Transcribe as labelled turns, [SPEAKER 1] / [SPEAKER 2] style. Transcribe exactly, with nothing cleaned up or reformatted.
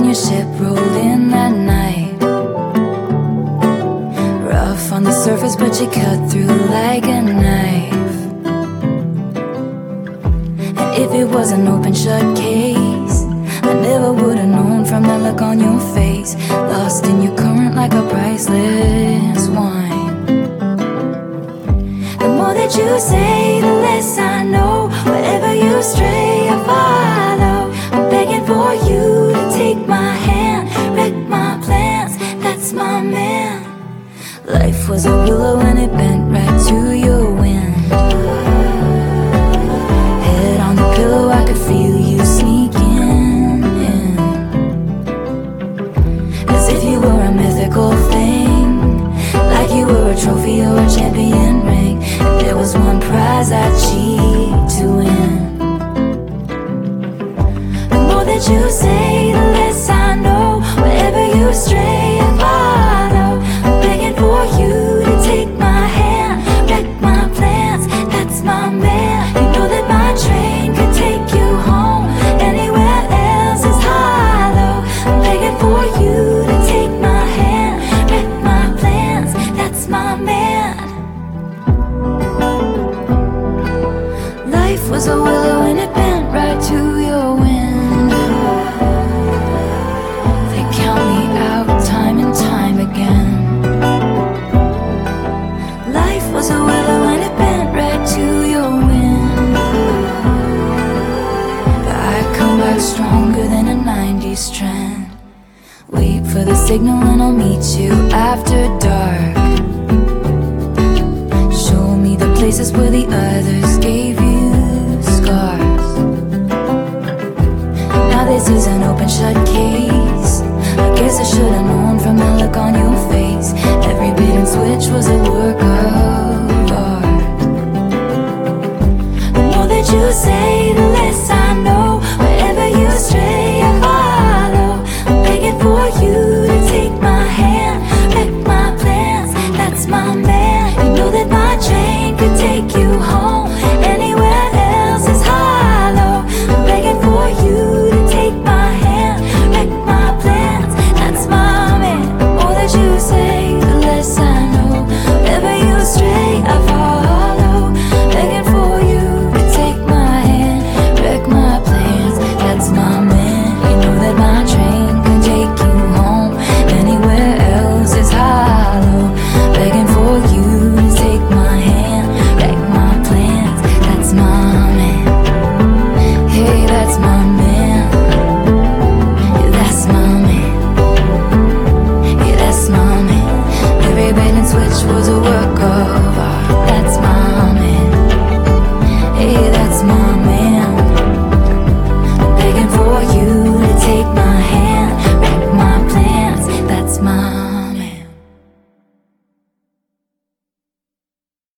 [SPEAKER 1] your ship rolled in that night. Rough on the surface, but you cut through like a knife. And if it was an open shut case, I never would've known from the look on your face. Lost in your current like a priceless wine. The more that you say, the less I know. Wherever you stray, I follow. I'm begging for you to take my hand, wreck my plans, that's my man. Life was a willow and it bent right to your wind. Head on the pillow, I could feel you sneaking in, as if you were a mythical thing, like you were a trophy or a champion ring. And there was one prize I'd cheat to win. The more that you say, the less I know. Wherever you stray, I follow. I'm begging for you to take my hand, wreck my plans, that's my man. You know that my train could take you home. Anywhere else is hollow. I'm begging for you to take my hand, wreck my plans, that's my man. Life was a willow and it bent right to your wind. They count me out time and time again. Life was a willow and it bent right to your wind. But I come back stronger than a nineties trend. Wait for the signal and I'll meet you after dark. Show me the places where the others gave you scars. Now this is an open shut case. I guess I should've known from the look on your face. Every bait and switch was a work of art. The more that you say, the less I know. Wherever you stray, I follow. I'm begging for you to take my hand, wreck my plans, that's my man. You know that my train could take you home. Anywhere else is hollow. I'm begging for you to take my hand, wreck my plans, that's my man. The more that you say, the less I know. Wherever you stray, I follow. Begging for you to take my hand, wreck my plans, that's my man. You know that my train can take you home. Anywhere else is hollow. Begging for you to take my hand, wreck my plans, that's my man. Hey, that's my man. Yeah, that's my man. Yeah, that's my man. Every bait and switch was a work of art. That's